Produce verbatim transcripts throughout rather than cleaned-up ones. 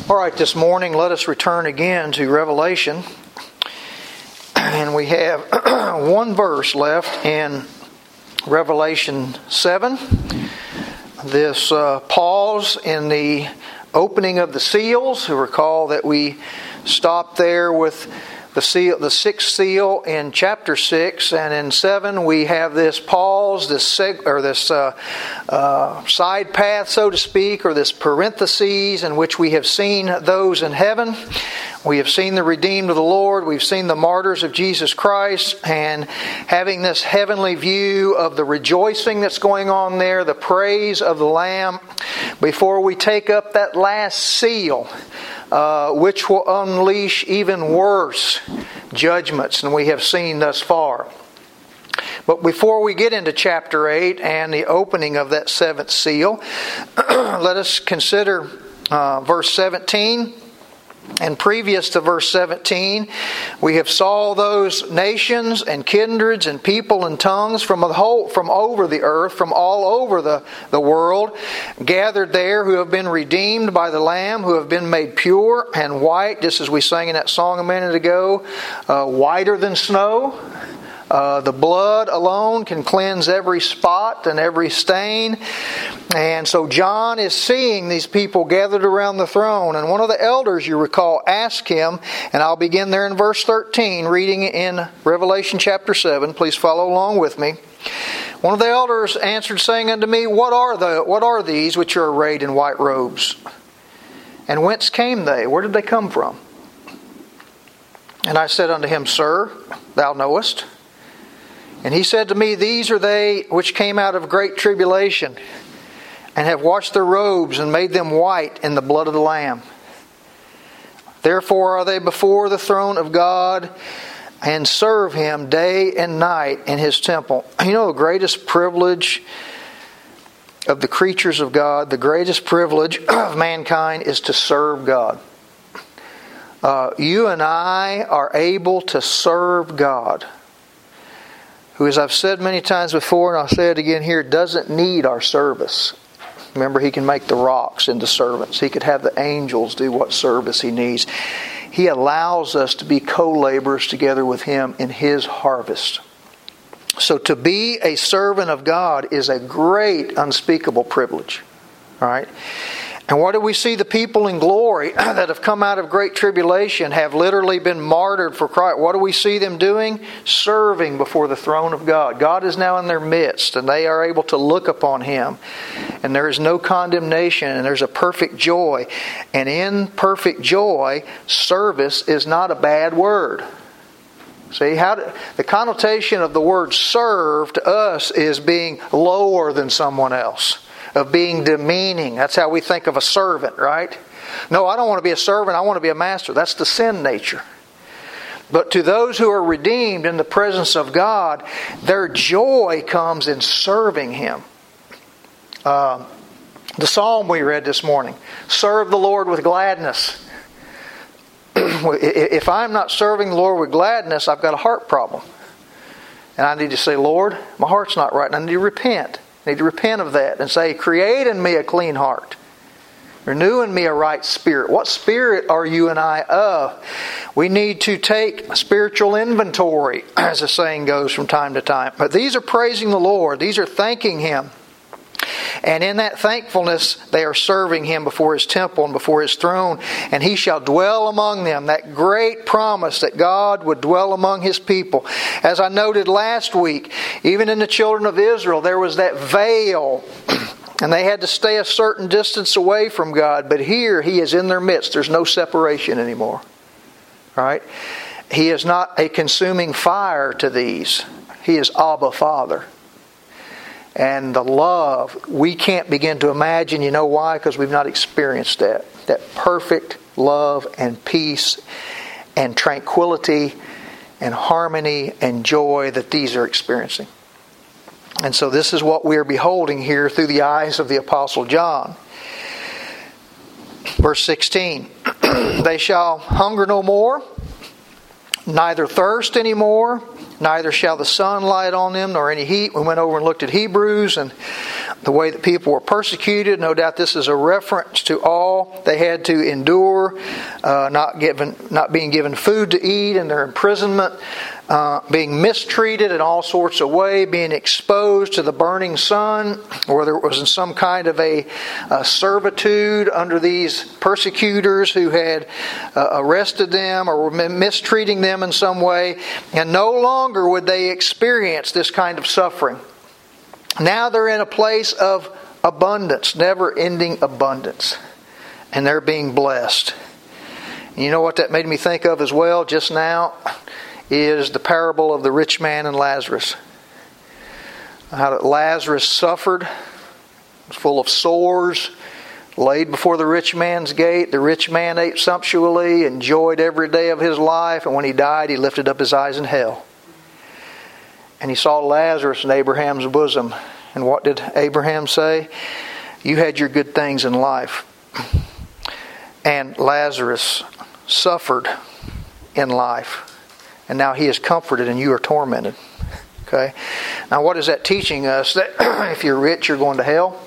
All right, this morning let us return again to Revelation. And we have one verse left in Revelation seven. This uh, pause in the opening of the seals. You recall that we stopped there with the seal, the sixth seal in chapter six, and in seven we have this pause, this seg, or this uh, uh, side path, so to speak, or this parentheses in which we have seen those in heaven. We have seen the redeemed of the Lord. We've seen the martyrs of Jesus Christ, and having this heavenly view of the rejoicing that's going on there, the praise of the Lamb, before we take up that last seal, uh, which will unleash even worse judgments than we have seen thus far. But before we get into chapter eight and the opening of that seventh seal, let us consider uh, verse seventeen. And previous to verse seventeen, we have saw those nations and kindreds and people and tongues from the whole, from over the earth, from all over the, the world, gathered there, who have been redeemed by the Lamb, who have been made pure and white, just as we sang in that song a minute ago, uh, whiter than snow. Uh, the blood alone can cleanse every spot and every stain. And so John is seeing these people gathered around the throne. And one of the elders, you recall, asked him, and I'll begin there in verse thirteen, reading in Revelation chapter seven. Please follow along with me. One of the elders answered, saying unto me, What are the what are these which are arrayed in white robes? And whence came they? Where did they come from? And I said unto him, Sir, thou knowest. And he said to me, These are they which came out of great tribulation, and have washed their robes and made them white in the blood of the Lamb. Therefore are they before the throne of God, and serve Him day and night in His temple. You know, the greatest privilege of the creatures of God, the greatest privilege of mankind is to serve God. Uh, you and I are able to serve God, who, as I've said many times before, and I'll say it again here, doesn't need our service. Remember, He can make the rocks into servants. He could have the angels do what service He needs. He allows us to be co-laborers together with Him in His harvest. So to be a servant of God is a great, unspeakable privilege. All right? And what do we see? The people in glory that have come out of great tribulation have literally been martyred for Christ. What do we see them doing? Serving before the throne of God. God is now in their midst, and they are able to look upon Him. And there is no condemnation, and there's a perfect joy. And in perfect joy, service is not a bad word. See, how do, the connotation of the word serve to us is being lower than someone else, of being demeaning. That's how we think of a servant, right? No, I don't want to be a servant. I want to be a master. That's the sin nature. But to those who are redeemed in the presence of God, their joy comes in serving Him. Uh, the psalm we read this morning, serve the Lord with gladness. If I'm not serving the Lord with gladness, I've got a heart problem. And I need to say, Lord, my heart's not right, and I need to repent. I need to repent of that and say, create in me a clean heart. Renew in me a right spirit. What spirit are you and I of? We need to take spiritual inventory, as the saying goes from time to time. But these are praising the Lord. These are thanking Him. And in that thankfulness, they are serving Him before His temple and before His throne. And He shall dwell among them. That great promise that God would dwell among His people. As I noted last week, even in the children of Israel, there was that veil. And they had to stay a certain distance away from God. But here, He is in their midst. There's no separation anymore. Right? He is not a consuming fire to these. He is Abba, Father. And the love, we can't begin to imagine. You know why? Because we've not experienced that. That perfect love and peace and tranquility and harmony and joy that these are experiencing. And so this is what we are beholding here through the eyes of the Apostle John. Verse sixteen. They shall hunger no more, neither thirst any more, neither shall the sun light on them, nor any heat. We went over and looked at Hebrews, and the way that people were persecuted. No doubt this is a reference to all they had to endure, uh, not given, not being given food to eat in their imprisonment, uh, being mistreated in all sorts of ways, being exposed to the burning sun, whether it was in some kind of a, a servitude under these persecutors who had uh, arrested them or were mistreating them in some way. And no longer would they experience this kind of suffering. Now they're in a place of abundance, never-ending abundance. And they're being blessed. And you know what that made me think of as well just now? Is the parable of the rich man and Lazarus. How that Lazarus suffered, was full of sores, laid before the rich man's gate. The rich man ate sumptuously, enjoyed every day of his life, and when he died, he lifted up his eyes in hell. And he saw Lazarus in Abraham's bosom. And what did Abraham say? You had your good things in life. And Lazarus suffered in life. And now he is comforted and you are tormented. Okay? Now what is that teaching us? That if you're rich, you're going to hell?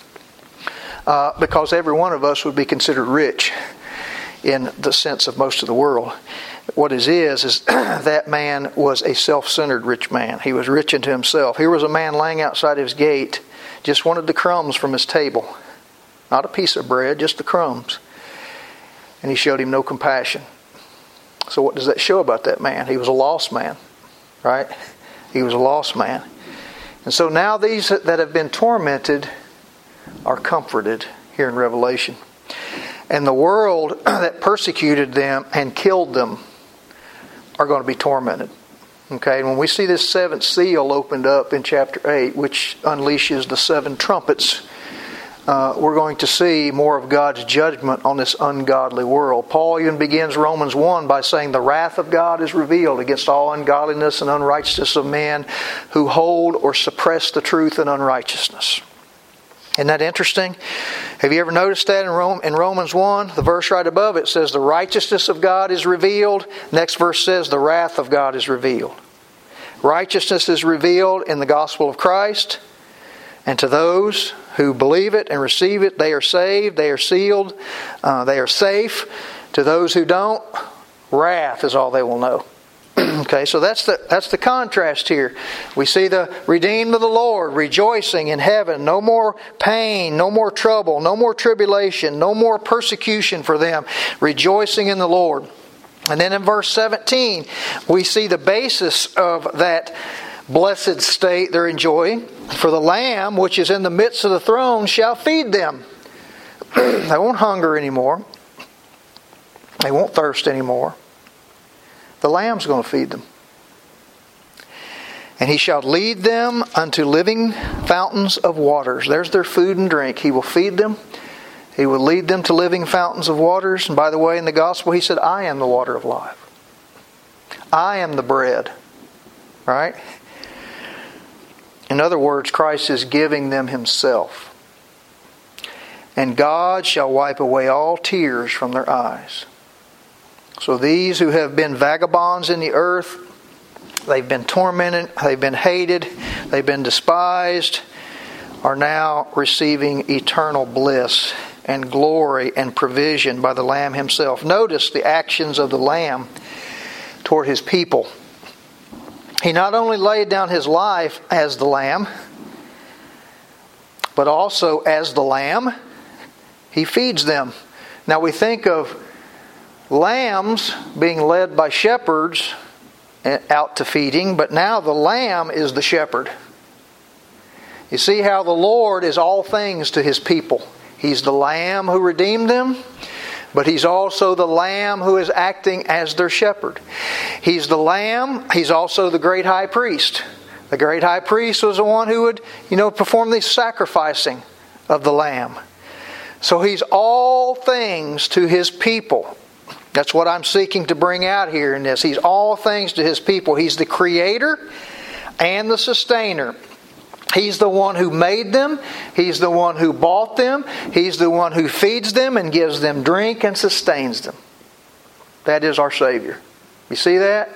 Uh, because every one of us would be considered rich in the sense of most of the world. What it is, is that man was a self-centered rich man. He was rich unto himself. Here was a man laying outside his gate, just wanted the crumbs from his table. Not a piece of bread, just the crumbs. And he showed him no compassion. So what does that show about that man? He was a lost man, right? He was a lost man. And so now these that have been tormented are comforted here in Revelation. And the world that persecuted them and killed them are going to be tormented. Okay, and when we see this seventh seal opened up in chapter eight, which unleashes the seven trumpets, uh, we're going to see more of God's judgment on this ungodly world. Paul even begins Romans one by saying the wrath of God is revealed against all ungodliness and unrighteousness of men who hold or suppress the truth in unrighteousness. Isn't that interesting? Have you ever noticed that in Rome, in Romans one? The verse right above it says the righteousness of God is revealed. Next verse says the wrath of God is revealed. Righteousness is revealed in the gospel of Christ. And to those who believe it and receive it, they are saved, they are sealed, uh, they are safe. To those who don't, wrath is all they will know. Okay, so that's the that's the contrast here. We see the redeemed of the Lord rejoicing in heaven. No more pain, no more trouble, no more tribulation, no more persecution for them. Rejoicing in the Lord. And then in verse seventeen, we see the basis of that blessed state they're enjoying. For the Lamb which is in the midst of the throne shall feed them. They won't hunger anymore. They won't thirst anymore. The Lamb's going to feed them. And He shall lead them unto living fountains of waters. There's their food and drink. He will feed them. He will lead them to living fountains of waters. And by the way, in the gospel, He said, I am the water of life. I am the bread. Right? In other words, Christ is giving them Himself. And God shall wipe away all tears from their eyes. So these who have been vagabonds in the earth, they've been tormented, they've been hated, they've been despised, are now receiving eternal bliss and glory and provision by the Lamb Himself. Notice the actions of the Lamb toward His people. He not only laid down His life as the Lamb, but also as the Lamb, He feeds them. Now we think of lambs being led by shepherds out to feeding, but now the Lamb is the shepherd. You see how the Lord is all things to His people. He's the Lamb who redeemed them, but He's also the Lamb who is acting as their shepherd. He's the Lamb. He's also the great high priest. The great high priest was the one who would, you know, perform the sacrificing of the Lamb. So He's all things to His people. That's what I'm seeking to bring out here in this. He's all things to His people. He's the creator and the sustainer. He's the one who made them. He's the one who bought them. He's the one who feeds them and gives them drink and sustains them. That is our Savior. You see that?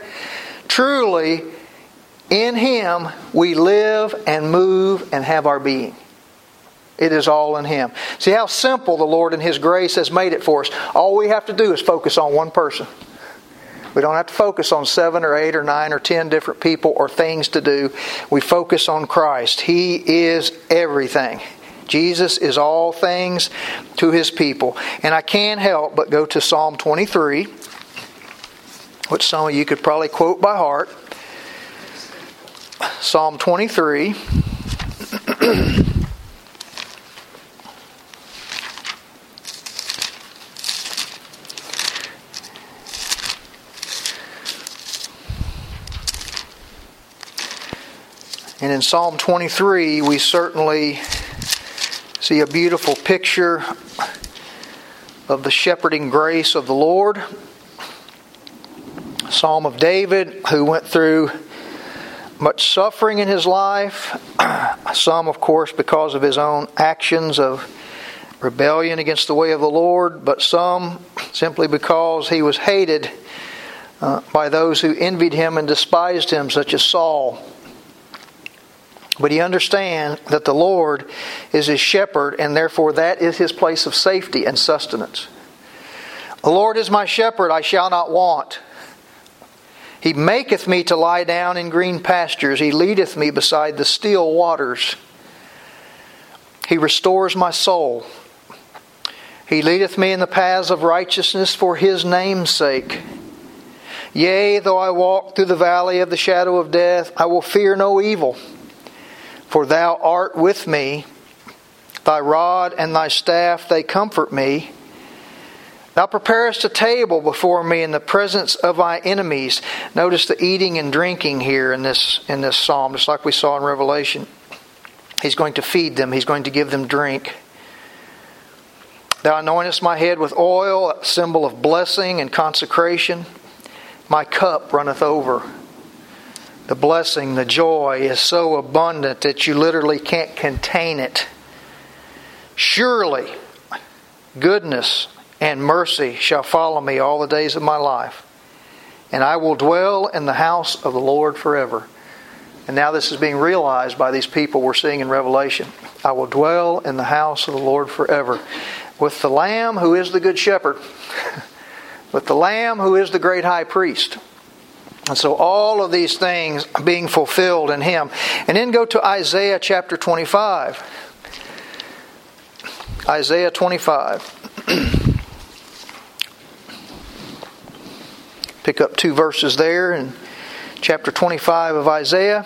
Truly, in Him we live and move and have our being. It is all in Him. See how simple the Lord in His grace has made it for us. All we have to do is focus on one person. We don't have to focus on seven or eight or nine or ten different people or things to do. We focus on Christ. He is everything. Jesus is all things to His people. And I can't help but go to Psalm twenty-three, which some of you could probably quote by heart. Psalm twenty-three. And in Psalm twenty-three, we certainly see a beautiful picture of the shepherding grace of the Lord. Psalm of David, who went through much suffering in his life. Some, of course, because of his own actions of rebellion against the way of the Lord, but some simply because he was hated uh, by those who envied him and despised him, such as Saul. But he understands that the Lord is his shepherd, and therefore that is his place of safety and sustenance. The Lord is my shepherd, I shall not want. He maketh me to lie down in green pastures. He leadeth me beside the still waters. He restores my soul. He leadeth me in the paths of righteousness for His name's sake. Yea, though I walk through the valley of the shadow of death, I will fear no evil. For Thou art with me. Thy rod and Thy staff, they comfort me. Thou preparest a table before me in the presence of my enemies. Notice the eating and drinking here in this, in this psalm, just like we saw in Revelation. He's going to feed them. He's going to give them drink. Thou anointest my head with oil, a symbol of blessing and consecration. My cup runneth over. The blessing, the joy is so abundant that you literally can't contain it. Surely, goodness and mercy shall follow me all the days of my life, and I will dwell in the house of the Lord forever. And now this is being realized by these people we're seeing in Revelation. I will dwell in the house of the Lord forever, with the Lamb who is the good shepherd, with the Lamb who is the great high priest. And so all of these things being fulfilled in Him. And then go to Isaiah chapter twenty-five. Isaiah twenty-five. Pick up two verses there in chapter twenty-five of Isaiah.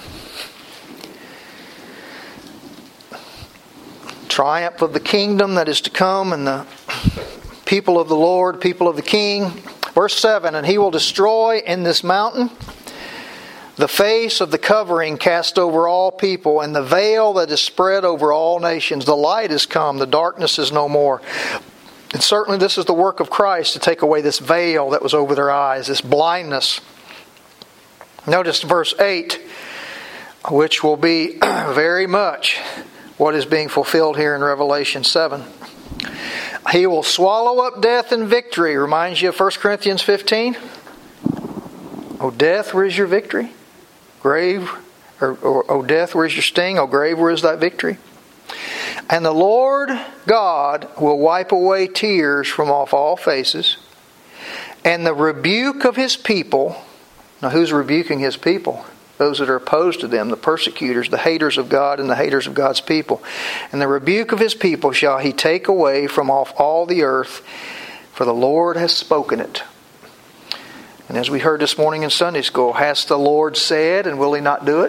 Triumph of the kingdom that is to come and the people of the Lord, people of the King. Verse seven, and He will destroy in this mountain the face of the covering cast over all people, and the veil that is spread over all nations. The light is come, the darkness is no more. And certainly this is the work of Christ to take away this veil that was over their eyes, this blindness. Notice verse eight, which will be very much what is being fulfilled here in Revelation seven. He will swallow up death in victory. Reminds you of First Corinthians fifteen. O death, where is your victory? Grave, or, or O death, where is your sting? O grave, where is thy victory? And the Lord God will wipe away tears from off all faces, and the rebuke of His people. Now who's rebuking His people? Those that are opposed to them, the persecutors, the haters of God and the haters of God's people. And the rebuke of His people shall He take away from off all the earth, for the Lord has spoken it. And as we heard this morning in Sunday school, has the Lord said, and will He not do it?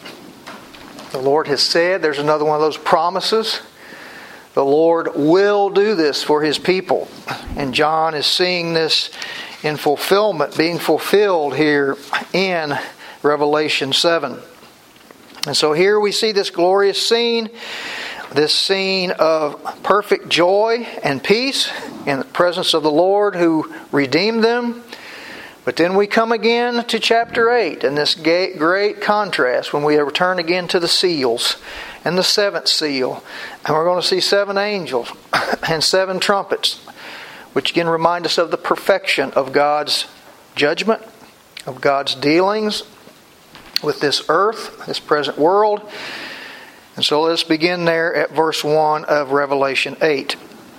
The Lord has said. There's another one of those promises. The Lord will do this for His people. And John is seeing this in fulfillment, being fulfilled here in Revelation seven. And so here we see this glorious scene, this scene of perfect joy and peace in the presence of the Lord who redeemed them. But then we come again to chapter eight and this great contrast when we return again to the seals and the seventh seal. And we're going to see seven angels and seven trumpets, which again remind us of the perfection of God's judgment, of God's dealings with this earth, this present world. And so let's begin there at verse one of Revelation eight.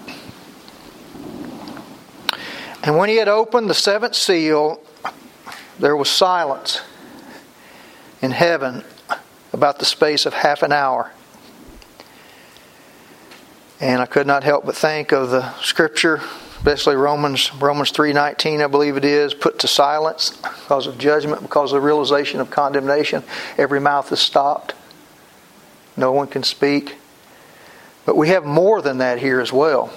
And when he had opened the seventh seal, there was silence in heaven about the space of half an hour. And I could not help but think of the scripture, especially Romans Romans three nineteen, I believe it is, put to silence because of judgment, because of the realization of condemnation. Every mouth is stopped. No one can speak. But we have more than that here as well.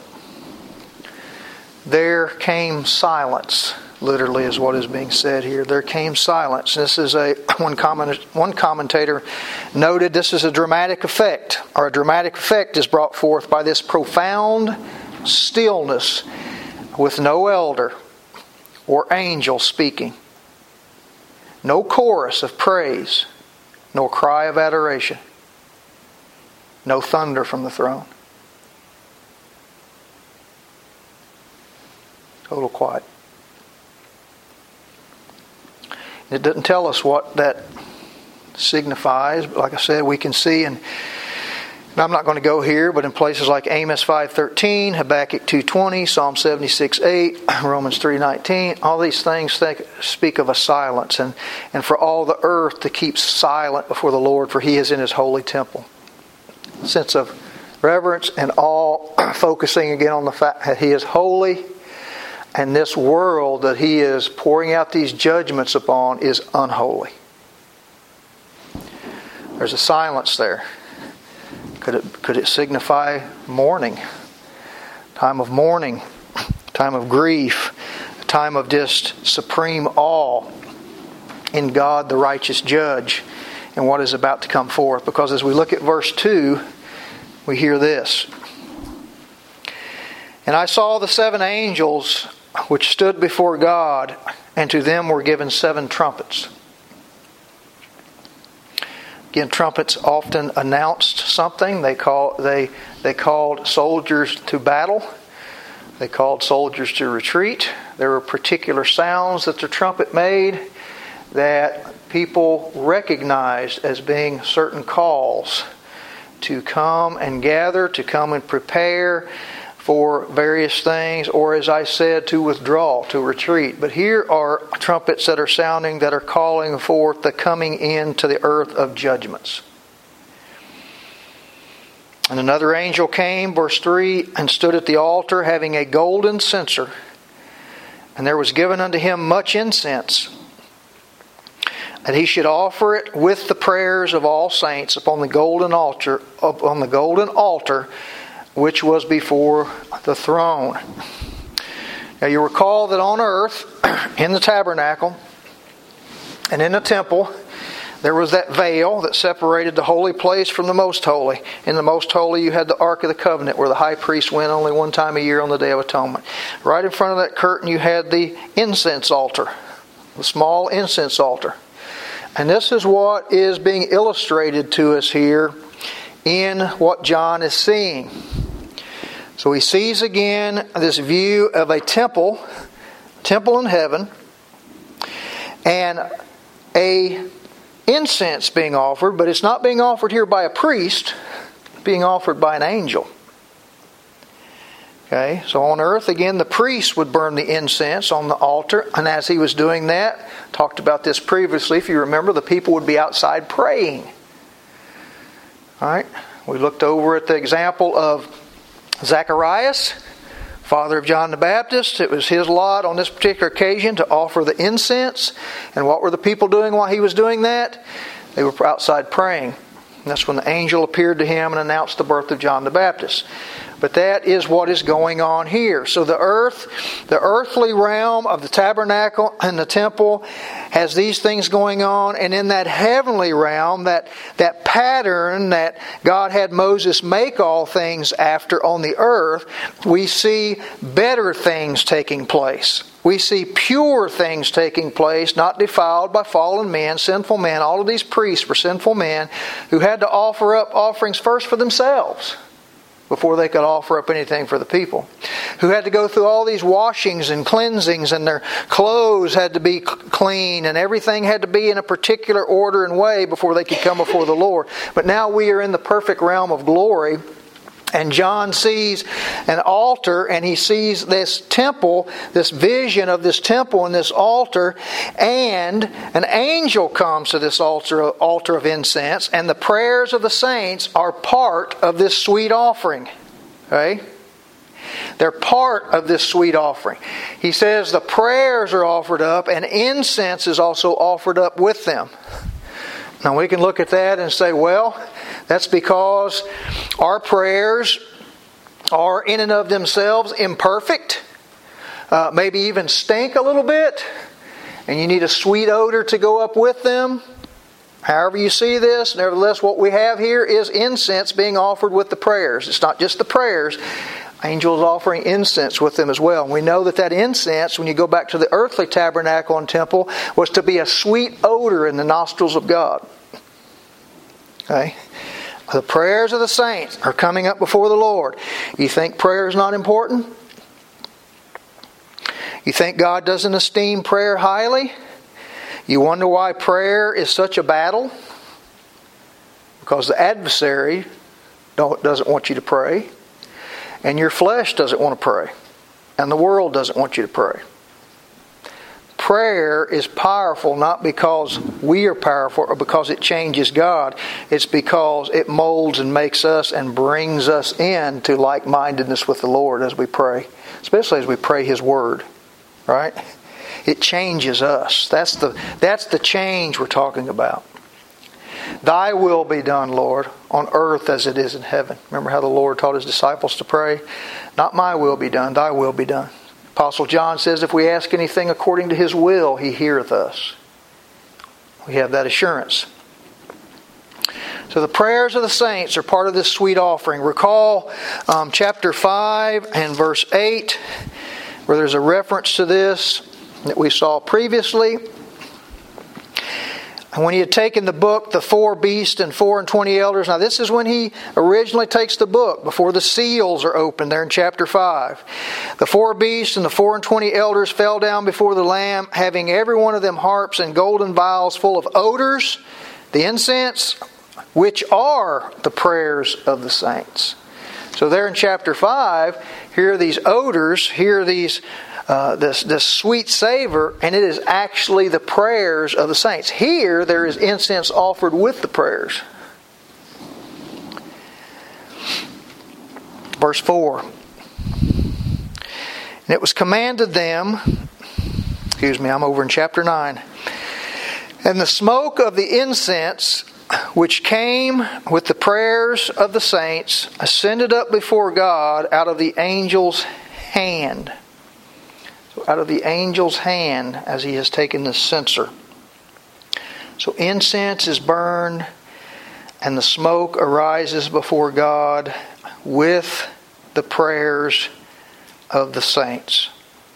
There came silence, literally is what is being said here. There came silence. This is a one comment, one commentator noted this is a dramatic effect, or a dramatic effect is brought forth by this profound stillness with no elder or angel speaking. No chorus of praise, nor cry of adoration. No thunder from the throne. Total quiet. It doesn't tell us what that signifies, but like I said, we can see, and I'm not going to go here, but in places like Amos five thirteen, Habakkuk two twenty, Psalm seventy-six eight, Romans three nineteen, all these things think, speak of a silence, and, and for all the earth to keep silent before the Lord, for He is in His holy temple. Sense of reverence and awe, focusing again on the fact that He is holy, and this world that He is pouring out these judgments upon is unholy. There's a silence there. Could it, could it signify mourning? Time of mourning, time of grief, a time of just supreme awe in God, the righteous judge, and what is about to come forth. Because as we look at verse two, we hear this. And I saw the seven angels which stood before God, and to them were given seven trumpets. Again, trumpets often announced something. They call they they called soldiers to battle. They called soldiers to retreat. There were particular sounds that the trumpet made that people recognized as being certain calls to come and gather, to come and prepare for various things, or as I said, to withdraw, to retreat. But here are trumpets that are sounding, that are calling forth the coming into the earth of judgments. And another angel came, verse three, and stood at the altar, having a golden censer. And there was given unto him much incense, that he should offer it with the prayers of all saints upon the golden altar, upon the golden altar, which was before the throne. Now you recall that on earth, in the tabernacle and in the temple, there was that veil that separated the holy place from the most holy. In the most holy you had the Ark of the Covenant, where the high priest went only one time a year on the Day of Atonement. Right in front of that curtain you had the incense altar, the small incense altar. And this is what is being illustrated to us here in what John is seeing. So he sees again this view of a temple, temple in heaven, and a incense being offered, but it's not being offered here by a priest, it's being offered by an angel. Okay, so on earth, again, the priest would burn the incense on the altar, and as he was doing that, talked about this previously, if you remember, the people would be outside praying. All right, we looked over at the example of Zacharias, father of John the Baptist. It was his lot on this particular occasion to offer the incense. And what were the people doing while he was doing that? They were outside praying. And that's when the angel appeared to him and announced the birth of John the Baptist. But that is what is going on here. So the earth, the earthly realm of the tabernacle and the temple has these things going on. And in that heavenly realm, that, that pattern that God had Moses make all things after on the earth, we see better things taking place. We see pure things taking place, not defiled by fallen men, sinful men. All of these priests were sinful men who had to offer up offerings first for themselves before they could offer up anything for the people, who had to go through all these washings and cleansings, and their clothes had to be clean, and everything had to be in a particular order and way before they could come before the Lord. But now we are in the perfect realm of glory. And John sees an altar, and he sees this temple, this vision of this temple and this altar, and an angel comes to this altar, altar of incense, and the prayers of the saints are part of this sweet offering. Okay? They're part of this sweet offering. He says the prayers are offered up, and incense is also offered up with them. Now we can look at that and say, well, that's because our prayers are in and of themselves imperfect, uh, maybe even stink a little bit, and you need a sweet odor to go up with them. However you see this, nevertheless, what we have here is incense being offered with the prayers. It's not just the prayers. Angels offering incense with them as well. And we know that that incense, when you go back to the earthly tabernacle and temple, was to be a sweet odor in the nostrils of God. Okay? The prayers of the saints are coming up before the Lord. You think prayer is not important? You think God doesn't esteem prayer highly? You wonder why prayer is such a battle? Because the adversary don't, doesn't want you to pray. And your flesh doesn't want to pray. And the world doesn't want you to pray. Prayer is powerful not because we are powerful or because it changes God. It's because it molds and makes us and brings us into like-mindedness with the Lord as we pray. Especially as we pray His Word. Right? It changes us. That's the, that's the change we're talking about. Thy will be done, Lord, on earth as it is in heaven. Remember how the Lord taught His disciples to pray? Not my will be done, Thy will be done. Apostle John says if we ask anything according to His will, He heareth us. We have that assurance. So the prayers of the saints are part of this sweet offering. Recall um, chapter five and verse eight, where there's a reference to this that we saw previously. And when he had taken the book, the four beasts and four and twenty elders. Now this is when he originally takes the book, before the seals are opened there in chapter five. The four beasts and the four and twenty elders fell down before the Lamb, having every one of them harps and golden vials full of odors, the incense, which are the prayers of the saints. So there in chapter five, here are these odors, here are these Uh, this, this sweet savor, and it is actually the prayers of the saints. Here, there is incense offered with the prayers. Verse four. And it was commanded them, excuse me, I'm over in chapter nine. And the smoke of the incense, which came with the prayers of the saints, ascended up before God out of the angel's hand. So out of the angel's hand as he has taken this censer. So incense is burned and the smoke arises before God with the prayers of the saints.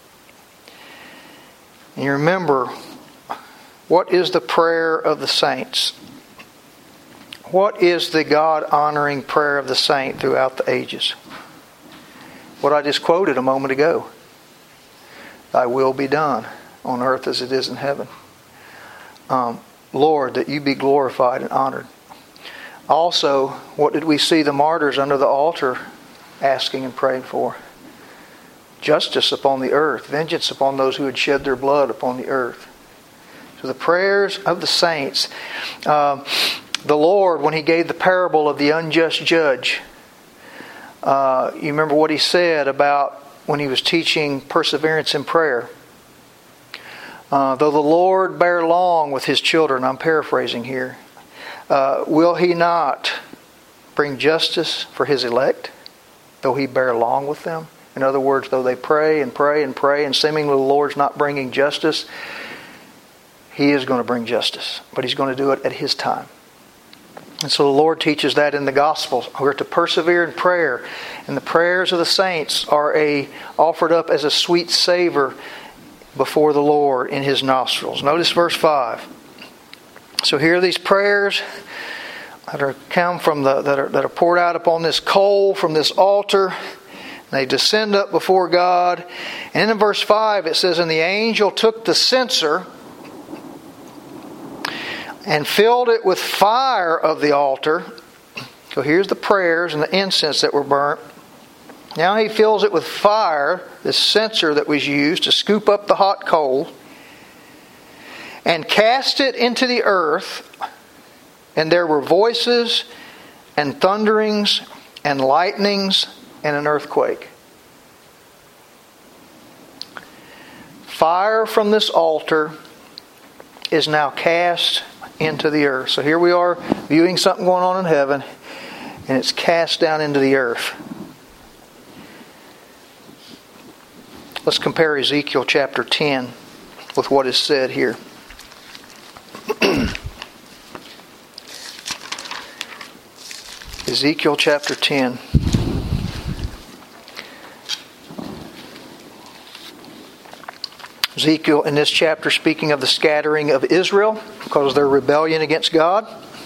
And you remember, what is the prayer of the saints? What is the God-honoring prayer of the saint throughout the ages? What I just quoted a moment ago. Thy will be done on earth as it is in heaven. Um, Lord, that you be glorified and honored. Also, what did we see the martyrs under the altar asking and praying for? Justice upon the earth, vengeance upon those who had shed their blood upon the earth. So the prayers of the saints. Uh, the Lord, when He gave the parable of the unjust judge, uh, you remember what He said about when He was teaching perseverance in prayer. Uh, though the Lord bear long with His children, I'm paraphrasing here, uh, will He not bring justice for His elect, though He bear long with them? In other words, though they pray and pray and pray and seemingly the Lord's not bringing justice, He is going to bring justice. But He's going to do it at His time. And so the Lord teaches that in the Gospels. We're to persevere in prayer. And the prayers of the saints are a offered up as a sweet savor before the Lord in His nostrils. Notice verse five. So here are these prayers that are come from the that are that are poured out upon this coal from this altar. They descend up before God. And in verse five it says, and the angel took the censer and filled it with fire of the altar. So here's the prayers and the incense that were burnt. Now he fills it with fire, this censer that was used to scoop up the hot coal, and cast it into the earth. And there were voices and thunderings and lightnings and an earthquake. Fire from this altar is now cast into the earth. So here we are viewing something going on in heaven, and it's cast down into the earth. Let's compare Ezekiel chapter ten with what is said here. Ezekiel chapter ten. Ezekiel in this chapter speaking of the scattering of Israel because of their rebellion against God.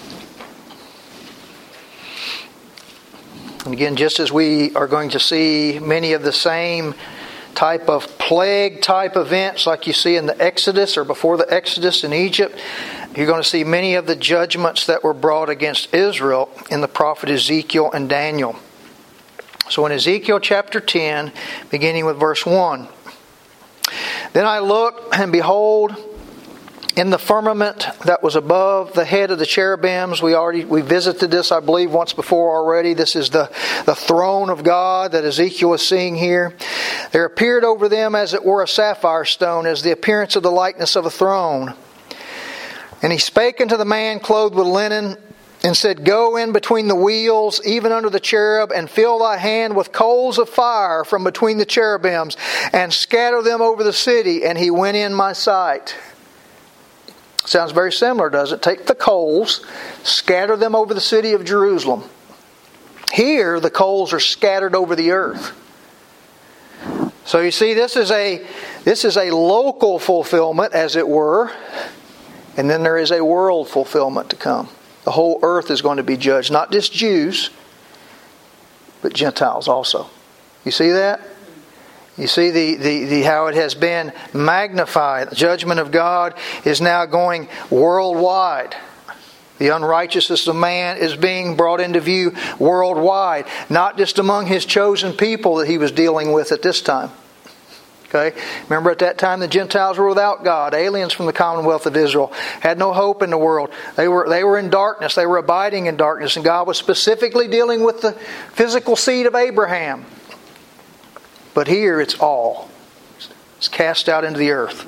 And again, just as we are going to see many of the same type of plague type events like you see in the Exodus or before the Exodus in Egypt, you're going to see many of the judgments that were brought against Israel in the prophet Ezekiel and Daniel. So in Ezekiel chapter ten, beginning with verse one, then I looked, and behold, in the firmament that was above the head of the cherubims, we already we visited this, I believe, once before already. This is the, the throne of God that Ezekiel is seeing here. There appeared over them as it were a sapphire stone, as the appearance of the likeness of a throne. And he spake unto the man clothed with linen, and said, go in between the wheels, even under the cherub, and fill thy hand with coals of fire from between the cherubims, and scatter them over the city. And he went in my sight. Sounds very similar, does it? Take the coals, scatter them over the city of Jerusalem. Here, the coals are scattered over the earth. So you see, this is a this is a local fulfillment, as it were, and then there is a world fulfillment to come. The whole earth is going to be judged, not just Jews, but Gentiles also. You see that? You see the, the, the how it has been magnified. The judgment of God is now going worldwide. The unrighteousness of man is being brought into view worldwide, not just among His chosen people that He was dealing with at this time. Okay? Remember, at that time the Gentiles were without God, aliens from the commonwealth of Israel, had no hope in the world. They were they were in darkness. They were abiding in darkness, and God was specifically dealing with the physical seed of Abraham. But here it's all. It's cast out into the earth.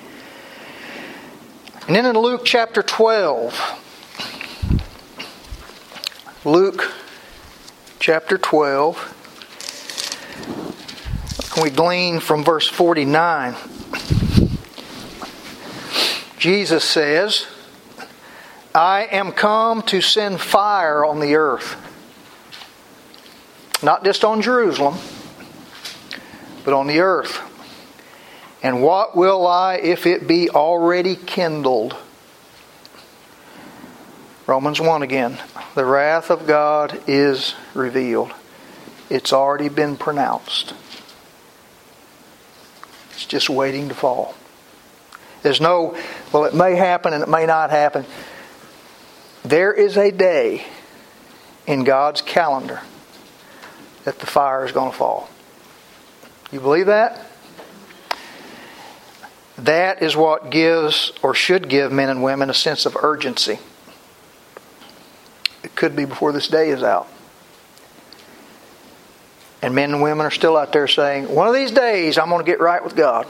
And then in Luke chapter twelve, Luke chapter twelve, we glean from verse forty-nine. Jesus says, I am come to send fire on the earth. Not just on Jerusalem, but on the earth. And what will I if it be already kindled? Romans one again. The wrath of God is revealed. It's already been pronounced. It's just waiting to fall. There's no, well, it may happen and it may not happen. There is a day in God's calendar that the fire is going to fall. You believe that? That is what gives or should give men and women a sense of urgency. It could be before this day is out. And men and women are still out there saying, one of these days I'm going to get right with God.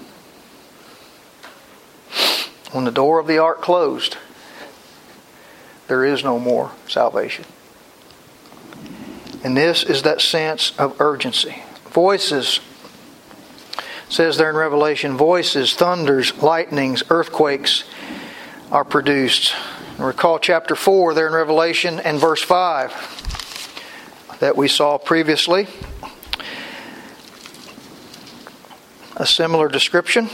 When the door of the ark closed, there is no more salvation. And this is that sense of urgency. Voices, says there in Revelation, voices, thunders, lightnings, earthquakes are produced. And recall chapter four there in Revelation and verse five. That we saw previously. A similar description.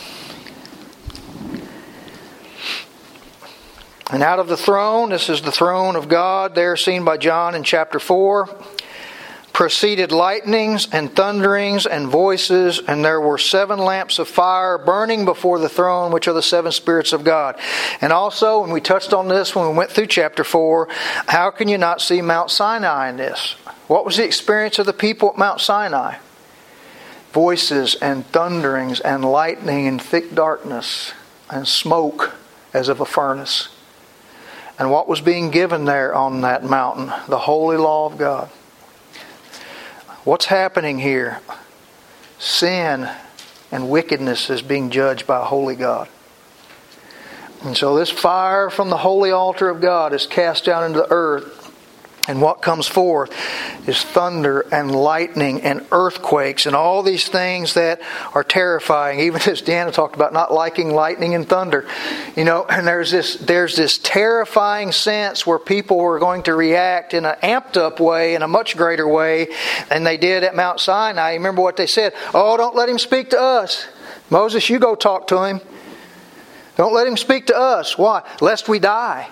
And out of the throne, this is the throne of God there seen by John in chapter four, proceeded lightnings and thunderings and voices, and there were seven lamps of fire burning before the throne, which are the seven spirits of God. And also, and we touched on this when we went through chapter four, how can you not see Mount Sinai in this? What was the experience of the people at Mount Sinai? Voices and thunderings and lightning and thick darkness and smoke as of a furnace. And what was being given there on that mountain? The holy law of God. What's happening here? Sin and wickedness is being judged by a holy God. And so this fire from the holy altar of God is cast down into the earth. And what comes forth is thunder and lightning and earthquakes and all these things that are terrifying. Even as Deanna talked about not liking lightning and thunder. You know, and there's this there's this terrifying sense where people were going to react in an amped up way, in a much greater way than they did at Mount Sinai. You remember what they said? Oh, don't let him speak to us. Moses, you go talk to him. Don't let him speak to us. Why? Lest we die.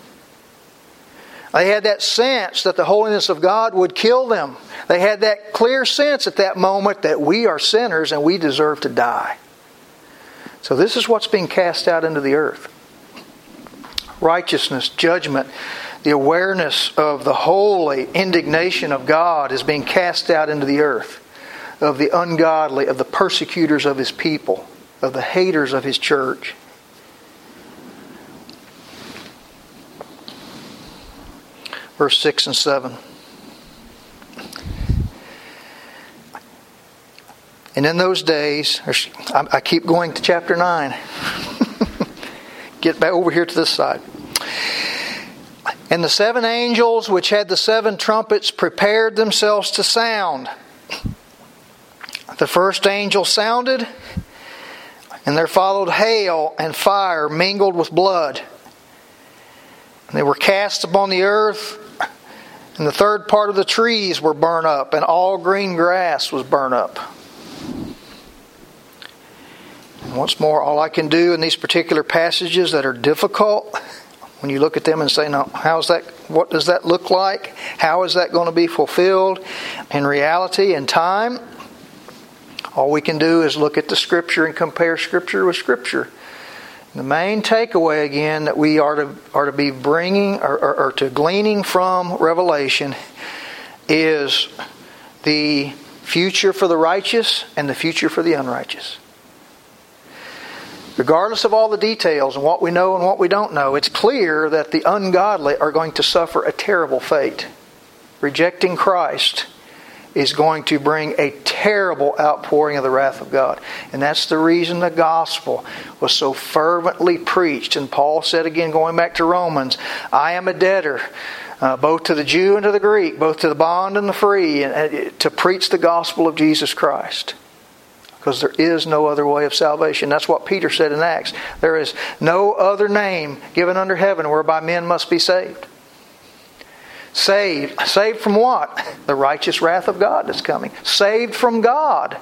They had that sense that the holiness of God would kill them. They had that clear sense at that moment that we are sinners and we deserve to die. So this is what's being cast out into the earth. Righteousness, judgment, the awareness of the holy indignation of God is being cast out into the earth. Of the ungodly, of the persecutors of His people, of the haters of His church. Verse six and seven. And in those days, I keep going to chapter nine. Get back over here to this side. And the seven angels which had the seven trumpets prepared themselves to sound. The first angel sounded, and there followed hail and fire mingled with blood. And they were cast upon the earth. And the third part of the trees were burnt up, and all green grass was burnt up. And once more, all I can do in these particular passages that are difficult, when you look at them and say, "No, how's that? What does that look like? How is that going to be fulfilled in reality and time?" All we can do is look at the Scripture and compare Scripture with Scripture. The main takeaway again that we are to are to be bringing or, or, or to gleaning from Revelation is the future for the righteous and the future for the unrighteous. Regardless of all the details and what we know and what we don't know, it's clear that the ungodly are going to suffer a terrible fate. Rejecting Christ is going to bring a terrible outpouring of the wrath of God. And that's the reason the gospel was so fervently preached. And Paul said again, going back to Romans, I am a debtor, uh, both to the Jew and to the Greek, both to the bond and the free, and, and, to preach the gospel of Jesus Christ. Because there is no other way of salvation. That's what Peter said in Acts. There is no other name given under heaven whereby men must be saved. Saved. Saved from what? The righteous wrath of God that's coming. Saved from God.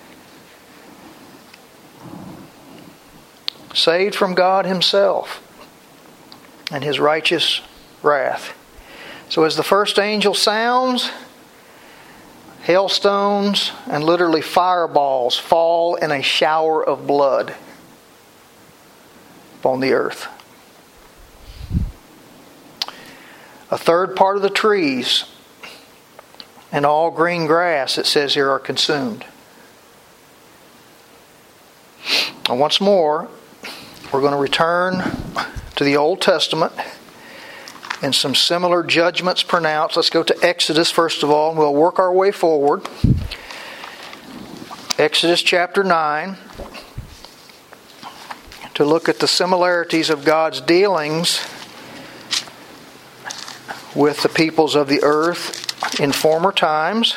Saved from God Himself and His righteous wrath. So as the first angel sounds, hailstones and literally fireballs fall in a shower of blood upon the earth. A third part of the trees and all green grass, it says here, are consumed. And once more, we're going to return to the Old Testament and some similar judgments pronounced. Let's go to Exodus first of all, and we'll work our way forward. Exodus chapter nine, to look at the similarities of God's dealings with the peoples of the earth in former times.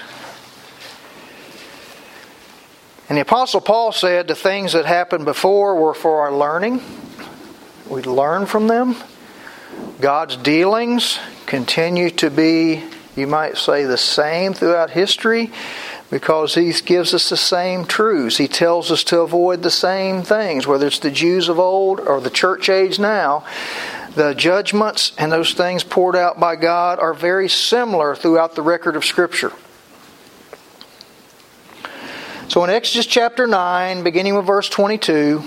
And the Apostle Paul said the things that happened before were for our learning. We learn from them. God's dealings continue to be, you might say, the same throughout history because He gives us the same truths. He tells us to avoid the same things, whether it's the Jews of old or the church age now. The judgments and those things poured out by God are very similar throughout the record of Scripture. So in Exodus chapter nine, beginning with verse twenty-two,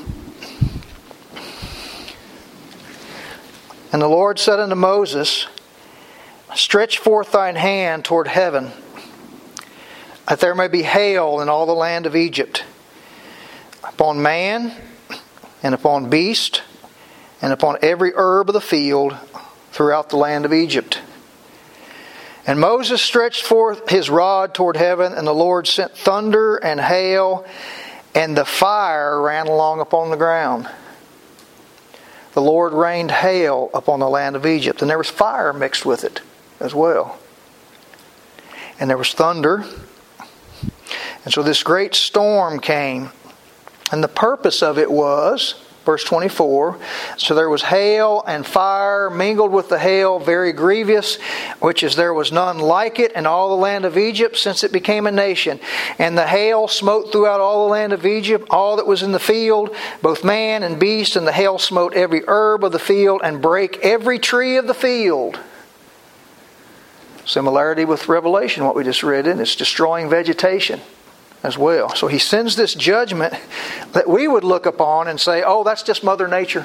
and the Lord said unto Moses, stretch forth thine hand toward heaven, that there may be hail in all the land of Egypt, upon man, and upon beast, and upon every herb of the field throughout the land of Egypt. And Moses stretched forth his rod toward heaven, and the Lord sent thunder and hail, and the fire ran along upon the ground. The Lord rained hail upon the land of Egypt, and there was fire mixed with it as well. And there was thunder. And so this great storm came. And the purpose of it was, verse twenty-four, so there was hail and fire mingled with the hail, very grievous, which is there was none like it in all the land of Egypt since it became a nation. And the hail smote throughout all the land of Egypt, all that was in the field, both man and beast, and the hail smote every herb of the field and brake every tree of the field. Similarity with Revelation, what we just read in, it's destroying vegetation as well. So he sends this judgment that we would look upon and say, oh, that's just Mother Nature.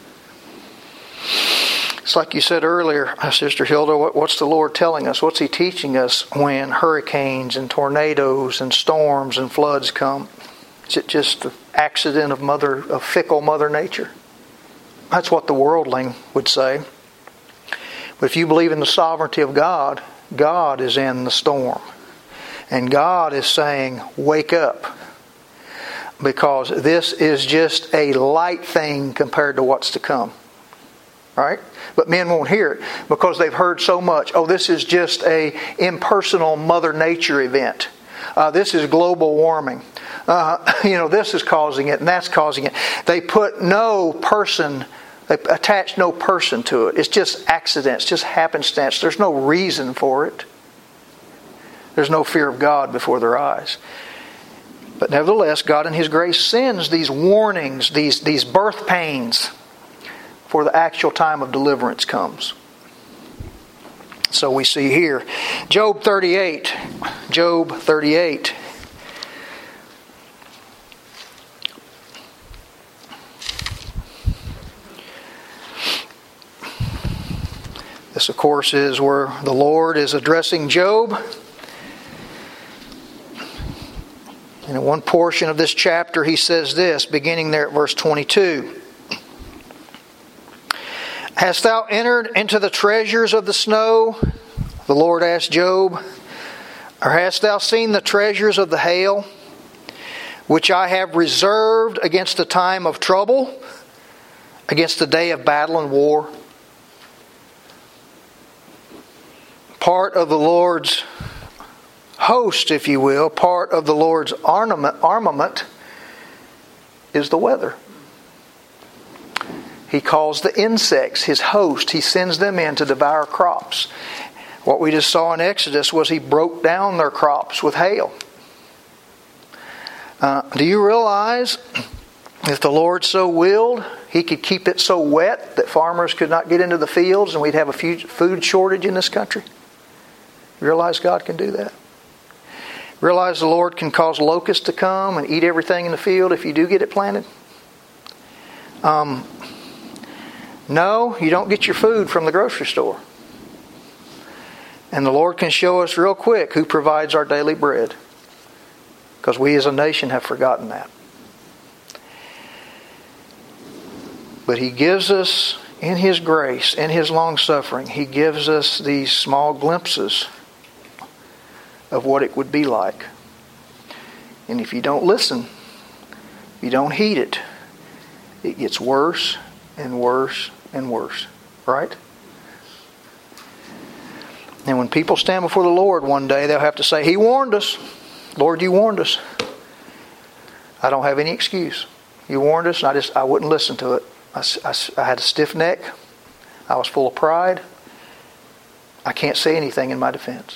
It's like you said earlier, Sister Hilda, what, what's the Lord telling us? What's He teaching us when hurricanes and tornadoes and storms and floods come? Is it just the accident of mother of fickle Mother Nature? That's what the worldling would say. But if you believe in the sovereignty of God, God is in the storm. And God is saying, wake up. Because this is just a light thing compared to what's to come. Right? But men won't hear it because they've heard so much. Oh, this is just a impersonal Mother Nature event. Uh, this is global warming. Uh, you know, this is causing it and that's causing it. They put no person, they attach no person to it. It's just accidents, just happenstance. There's no reason for it. There's no fear of God before their eyes. But nevertheless, God in His grace sends these warnings, these, these birth pains, before the actual time of deliverance comes. So we see here, Job thirty-eight. Job thirty-eight. This, of course, is where the Lord is addressing Job. And in one portion of this chapter, he says this, beginning there at verse twenty-two. Hast thou entered into the treasures of the snow? The Lord asked Job. Or hast thou seen the treasures of the hail, which I have reserved against the time of trouble, against the day of battle and war? Part of the Lord's host, if you will, part of the Lord's armament, armament is the weather. He calls the insects His host. He sends them in to devour crops. What we just saw in Exodus was He broke down their crops with hail. Uh, do you realize if the Lord so willed, He could keep it so wet that farmers could not get into the fields and we'd have a food shortage in this country? You realize God can do that? Realize the Lord can cause locusts to come and eat everything in the field if you do get it planted? Um, no, you don't get your food from the grocery store. And the Lord can show us real quick who provides our daily bread. Because we as a nation have forgotten that. But He gives us, in His grace, in His long suffering, He gives us these small glimpses of what it would be like. And if you don't listen, you don't heed it, it gets worse and worse and worse. Right? And when people stand before the Lord one day, they'll have to say, He warned us. Lord, You warned us. I don't have any excuse. You warned us, and I just I wouldn't listen to it. I, I, I had a stiff neck. I was full of pride. I can't say anything in my defense.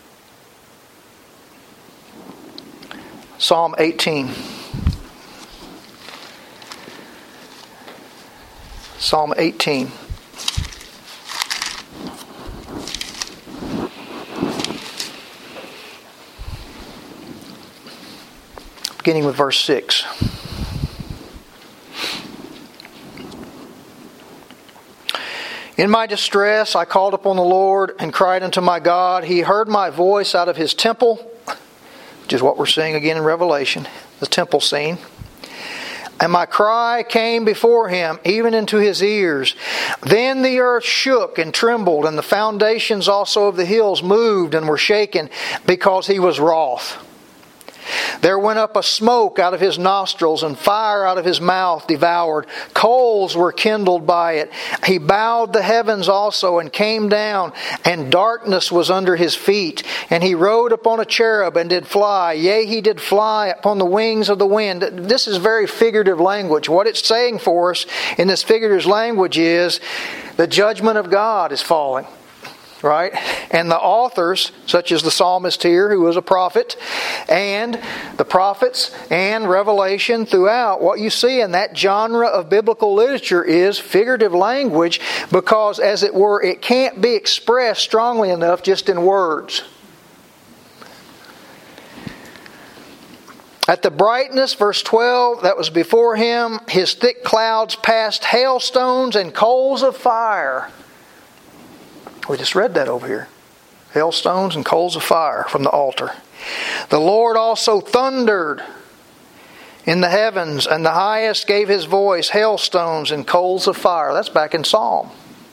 Psalm eighteen. Psalm eighteen. beginning with verse six. In my distress I called upon the Lord and cried unto my God. He heard my voice out of his temple, which is what we're seeing again in Revelation, the temple scene. And my cry came before him, even into his ears. Then the earth shook and trembled, and the foundations also of the hills moved and were shaken, because he was wroth. There went up a smoke out of his nostrils, and fire out of his mouth devoured. Coals were kindled by it. He bowed the heavens also, and came down, and darkness was under his feet. And he rode upon a cherub, and did fly. Yea, he did fly upon the wings of the wind. This is very figurative language. What it's saying for us in this figurative language is the judgment of God is falling. Right? And the authors, such as the psalmist here, who was a prophet, and the prophets and Revelation throughout, what you see in that genre of biblical literature is figurative language, because, as it were, it can't be expressed strongly enough just in words. At the brightness, verse twelve, that was before him, his thick clouds passed hailstones and coals of fire. We just read that over here. Hailstones and coals of fire from the altar. The Lord also thundered in the heavens, and the highest gave his voice, hailstones and coals of fire. That's back in Psalm.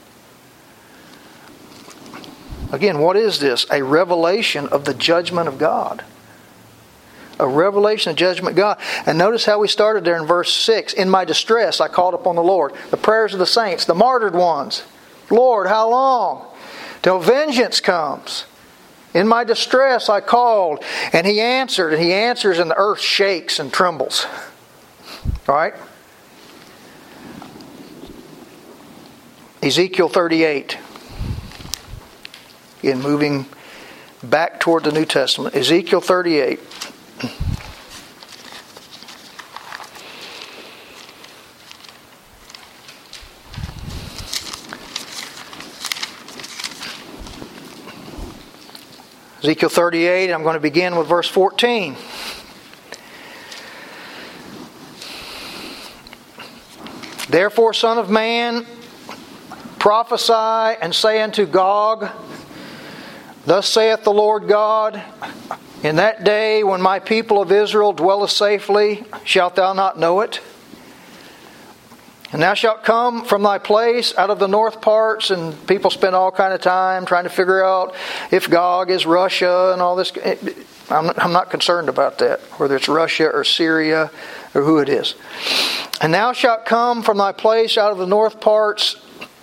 Again, what is this? A revelation of the judgment of God. A revelation of judgment of God. And notice how we started there in verse six. In my distress I called upon the Lord. The prayers of the saints, the martyred ones. Lord, how long? Till vengeance comes. In my distress I called, and he answered, and he answers, and the earth shakes and trembles. Right? Ezekiel thirty-eight. Again, moving back toward the New Testament. Ezekiel thirty-eight. Ezekiel thirty-eight, I'm going to begin with verse fourteen. Therefore, Son of man, prophesy and say unto Gog, Thus saith the Lord God, In that day when my people of Israel dwelleth safely, shalt thou not know it? And thou shalt come from thy place out of the north parts, and people spend all kind of time trying to figure out if Gog is Russia and all this. I'm not, I'm not concerned about that, whether it's Russia or Syria or who it is. And thou shalt come from thy place out of the north parts,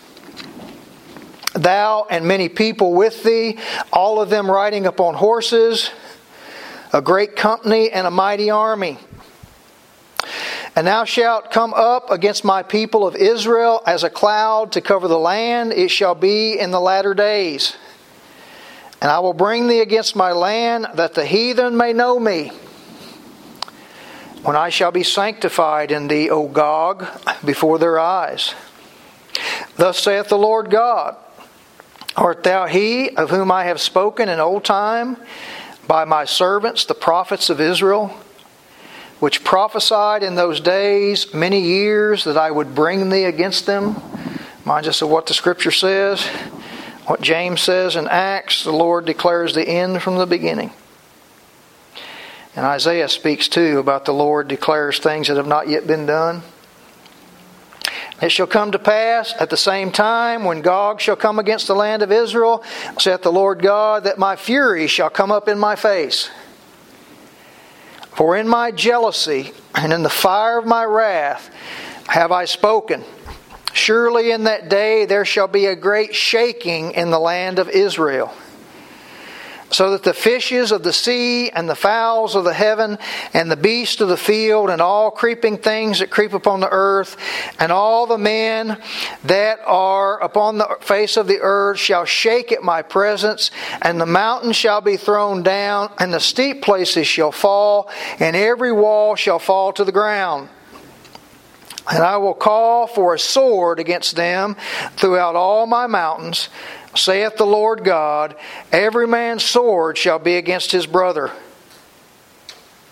thou and many people with thee, all of them riding upon horses, a great company and a mighty army. And thou shalt come up against my people of Israel as a cloud to cover the land. It shall be in the latter days. And I will bring thee against my land, that the heathen may know me, when I shall be sanctified in thee, O Gog, before their eyes. Thus saith the Lord God, Art thou he of whom I have spoken in old time by my servants, the prophets of Israel, which prophesied in those days many years that I would bring thee against them? Reminds us of what the Scripture says, what James says in Acts. The Lord declares the end from the beginning. And Isaiah speaks too about the Lord declares things that have not yet been done. It shall come to pass at the same time, when Gog shall come against the land of Israel, saith the Lord God, that my fury shall come up in my face. For in my jealousy and in the fire of my wrath have I spoken. Surely in that day there shall be a great shaking in the land of Israel, so that the fishes of the sea and the fowls of the heaven and the beasts of the field and all creeping things that creep upon the earth and all the men that are upon the face of the earth shall shake at my presence, and the mountains shall be thrown down, and the steep places shall fall, and every wall shall fall to the ground. And I will call for a sword against them throughout all my mountains, saith the Lord God. Every man's sword shall be against his brother.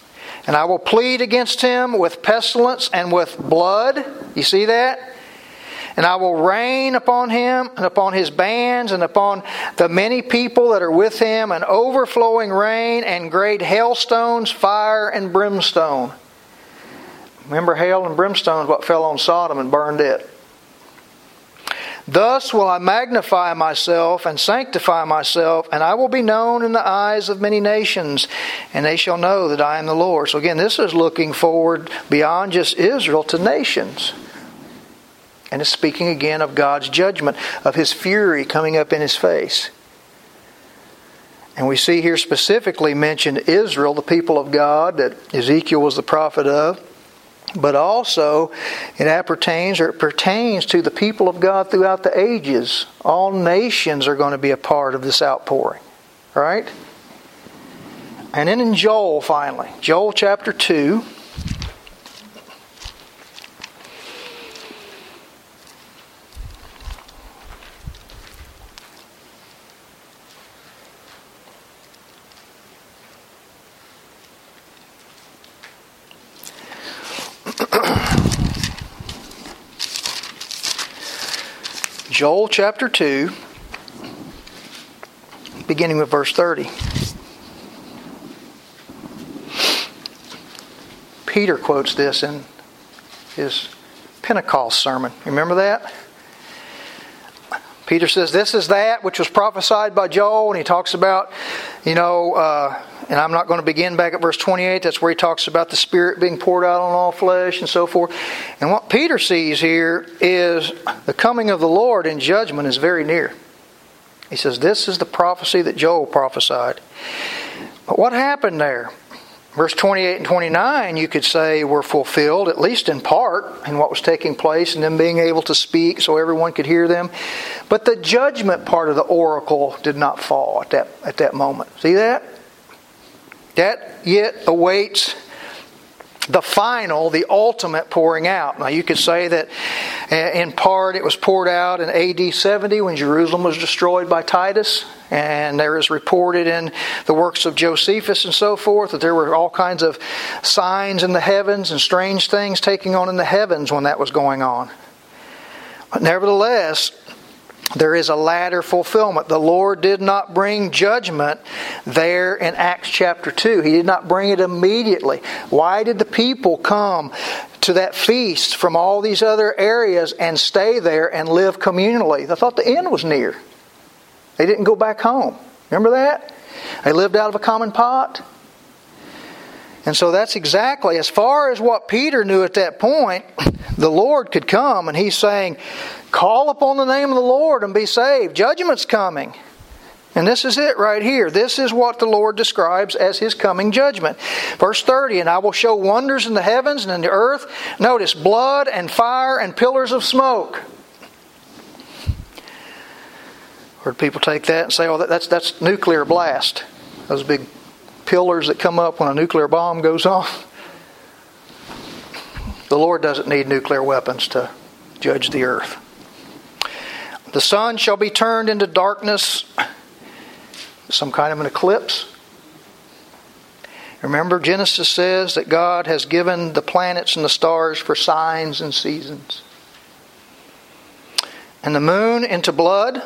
And I will plead against him with pestilence and with blood. You see that? And I will rain upon him and upon his bands and upon the many people that are with him an overflowing rain and great hailstones, fire and brimstone. Remember, hail and brimstone is what fell on Sodom and burned it. Thus will I magnify myself and sanctify myself, and I will be known in the eyes of many nations, and they shall know that I am the Lord. So again, this is looking forward beyond just Israel to nations. And it's speaking again of God's judgment, of His fury coming up in His face. And we see here specifically mentioned Israel, the people of God that Ezekiel was the prophet of. But also, it appertains or it pertains to the people of God throughout the ages. All nations are going to be a part of this outpouring. Right? And then in Joel, finally. Joel chapter two. Joel chapter two, beginning with verse thirty. Peter quotes this in his Pentecost sermon. Remember that? Peter says, this is that which was prophesied by Joel, and he talks about, you know, uh, and I'm not going to begin back at verse twenty-eight. That's where he talks about the Spirit being poured out on all flesh and so forth. And what Peter sees here is the coming of the Lord in judgment is very near. He says, this is the prophecy that Joel prophesied. But what happened there? Verse twenty-eight and twenty-nine, you could say, were fulfilled, at least in part, in what was taking place, and them being able to speak so everyone could hear them. But the judgment part of the oracle did not fall at that, at that moment. See that? That yet awaits the final, the ultimate pouring out. Now you could say that in part it was poured out in A D seventy when Jerusalem was destroyed by Titus. And there is reported in the works of Josephus and so forth that there were all kinds of signs in the heavens and strange things taking on in the heavens when that was going on. But nevertheless, there is a latter fulfillment. The Lord did not bring judgment there in Acts chapter two. He did not bring it immediately. Why did the people come to that feast from all these other areas and stay there and live communally? They thought the end was near. They didn't go back home. Remember that? They lived out of a common pot. And so that's exactly, as far as what Peter knew at that point, the Lord could come, and he's saying, call upon the name of the Lord and be saved. Judgment's coming. And this is it right here. This is what the Lord describes as His coming judgment. Verse thirty, and I will show wonders in the heavens and in the earth. Notice, blood and fire and pillars of smoke. Heard people take that and say, oh, that's, that's nuclear blast. Those big pillars that come up when a nuclear bomb goes off. The Lord doesn't need nuclear weapons to judge the earth. The sun shall be turned into darkness, some kind of an eclipse. Remember, Genesis says that God has given the planets and the stars for signs and seasons. And the moon into blood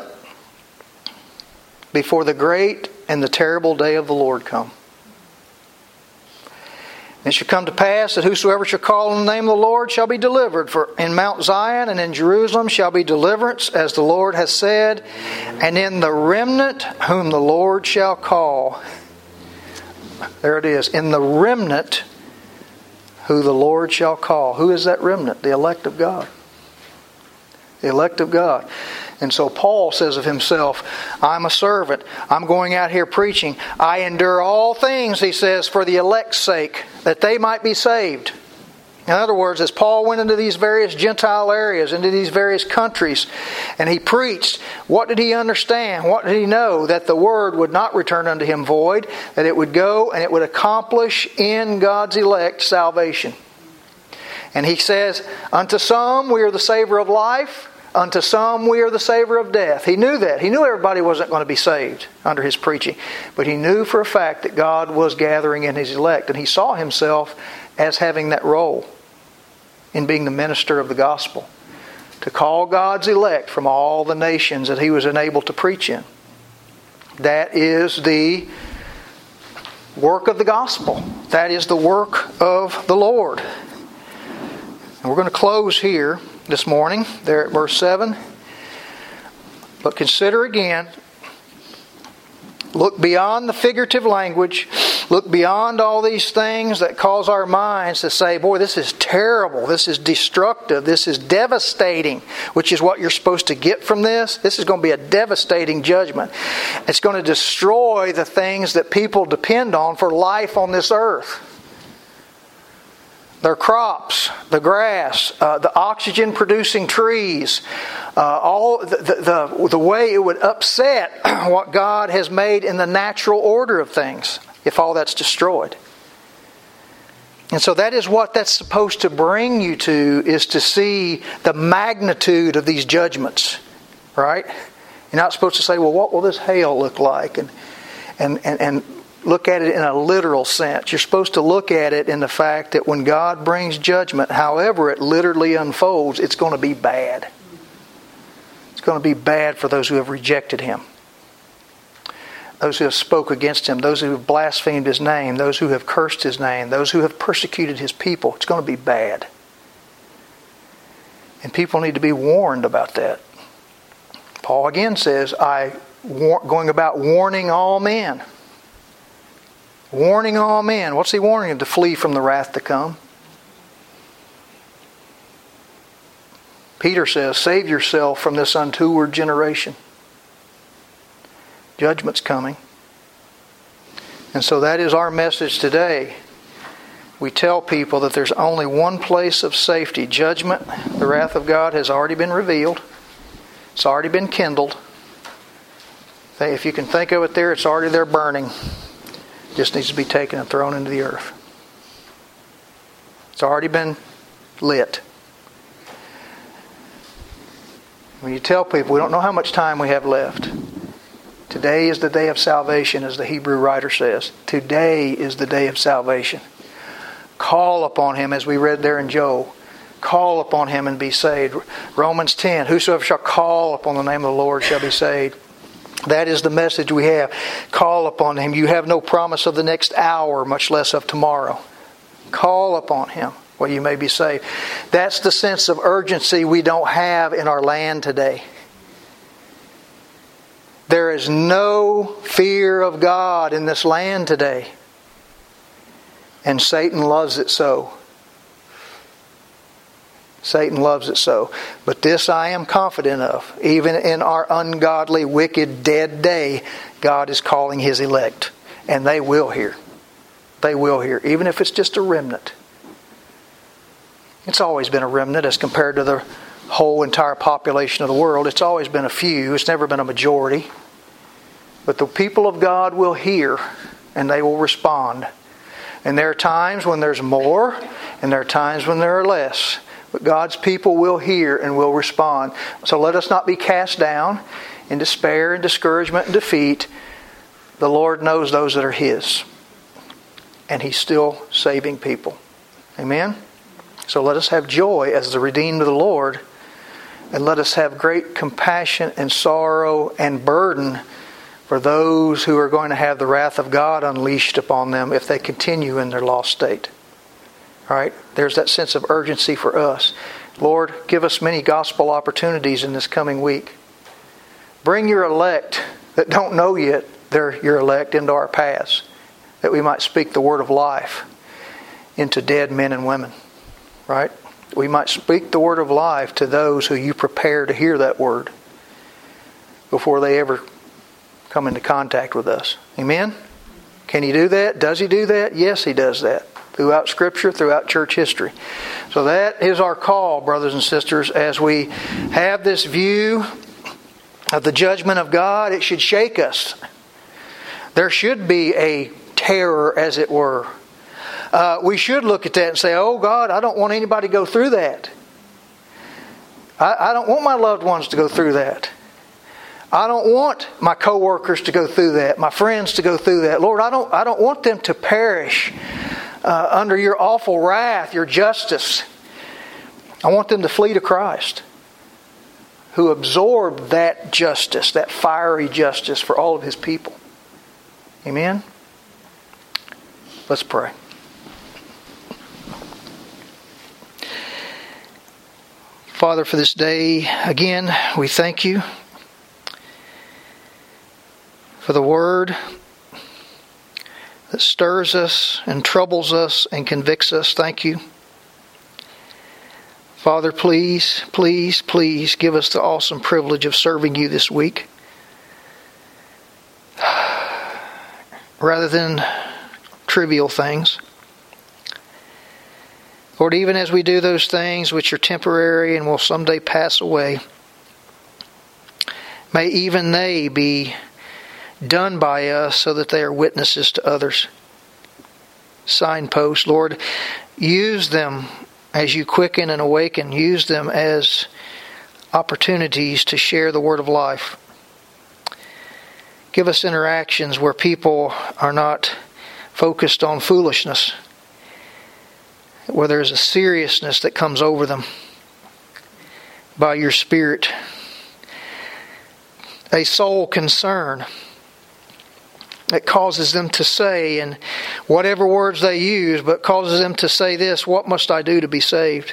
before the great and the terrible day of the Lord come. It shall come to pass that whosoever shall call on the name of the Lord shall be delivered. For in Mount Zion and in Jerusalem shall be deliverance, as the Lord has said, and in the remnant whom the Lord shall call. There it is. In the remnant who the Lord shall call. Who is that remnant? The elect of God. The elect of God. And so Paul says of himself, I'm a servant. I'm going out here preaching. I endure all things, he says, for the elect's sake, that they might be saved. In other words, as Paul went into these various Gentile areas, into these various countries, and he preached, what did he understand? What did he know? That the word would not return unto him void, that it would go and it would accomplish in God's elect salvation. And he says, unto some we are the savor of life. Unto some we are the savor of death. He knew that. He knew everybody wasn't going to be saved under his preaching. But he knew for a fact that God was gathering in his elect. And he saw himself as having that role in being the minister of the gospel. To call God's elect from all the nations that he was enabled to preach in. That is the work of the gospel. That is the work of the Lord. And we're going to close here this morning, there at verse seven. But consider again, look beyond the figurative language, look beyond all these things that cause our minds to say, boy, this is terrible, this is destructive, this is devastating, which is what you're supposed to get from this. This is going to be a devastating judgment. It's going to destroy the things that people depend on for life on this earth. Their crops, the grass, uh, the oxygen-producing trees, uh, all the, the, the, the way it would upset what God has made in the natural order of things if all that's destroyed. And so that is what that's supposed to bring you to, is to see the magnitude of these judgments. Right? You're not supposed to say, well, what will this hail look like? And and and, and look at it in a literal sense. You're supposed to look at it in the fact that when God brings judgment, however it literally unfolds, it's going to be bad. It's going to be bad for those who have rejected Him. Those who have spoke against Him. Those who have blasphemed His name. Those who have cursed His name. Those who have persecuted His people. It's going to be bad. And people need to be warned about that. Paul again says, I going about warning all men. Warning all men. What's he warning them? To flee from the wrath to come. Peter says, save yourself from this untoward generation. Judgment's coming. And so that is our message today. We tell people that there's only one place of safety. Judgment, the wrath of God, has already been revealed. It's already been kindled. If you can think of it there, it's already there burning. Just needs to be taken and thrown into the earth. It's already been lit. When you tell people, we don't know how much time we have left. Today is the day of salvation, as the Hebrew writer says. Today is the day of salvation. Call upon Him, as we read there in Joel. Call upon Him and be saved. Romans ten, whosoever shall call upon the name of the Lord shall be saved. That is the message we have. Call upon Him. You have no promise of the next hour, much less of tomorrow. Call upon Him, well, you may be saved. That's the sense of urgency we don't have in our land today. There is no fear of God in this land today. And Satan loves it so. Satan loves it so. But this I am confident of. Even in our ungodly, wicked, dead day, God is calling His elect. And they will hear. They will hear. Even if it's just a remnant. It's always been a remnant as compared to the whole entire population of the world. It's always been a few. It's never been a majority. But the people of God will hear. And they will respond. And there are times when there's more. And there are times when there are less. But God's people will hear and will respond. So let us not be cast down in despair and discouragement and defeat. The Lord knows those that are His. And He's still saving people. Amen? So let us have joy as the redeemed of the Lord. And let us have great compassion and sorrow and burden for those who are going to have the wrath of God unleashed upon them if they continue in their lost state. All right, there's that sense of urgency for us. Lord, give us many gospel opportunities in this coming week. Bring your elect that don't know yet they're your elect into our paths, that we might speak the word of life into dead men and women. Right? We might speak the word of life to those who you prepare to hear that word before they ever come into contact with us. Amen? Can He do that? Does He do that? Yes, He does that. Throughout Scripture, throughout church history. So that is our call, brothers and sisters, as we have this view of the judgment of God. It should shake us. There should be a terror, as it were. Uh, we should look at that and say, oh God, I don't want anybody to go through that. I, I don't want my loved ones to go through that. I don't want my coworkers to go through that, my friends to go through that. Lord, I don't, I don't want them to perish uh, under your awful wrath, your justice. I want them to flee to Christ, who absorbed that justice, that fiery justice for all of His people. Amen? Let's pray. Father, for this day, again, we thank you for the Word that stirs us and troubles us and convicts us. Thank you. Father, please, please, please give us the awesome privilege of serving you this week. Rather than trivial things. Lord, even as we do those things which are temporary and will someday pass away, may even they be done by us so that they are witnesses to others. Signposts, Lord, use them as you quicken and awaken. Use them as opportunities to share the word of life. Give us interactions where people are not focused on foolishness, where there's a seriousness that comes over them by your Spirit, a soul concern that causes them to say, and whatever words they use, but causes them to say this: what must I do to be saved?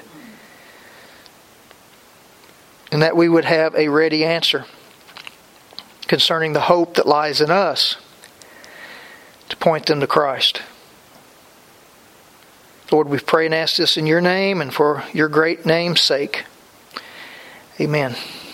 And that we would have a ready answer concerning the hope that lies in us to point them to Christ. Lord, we pray and ask this in your name and for your great name's sake. Amen.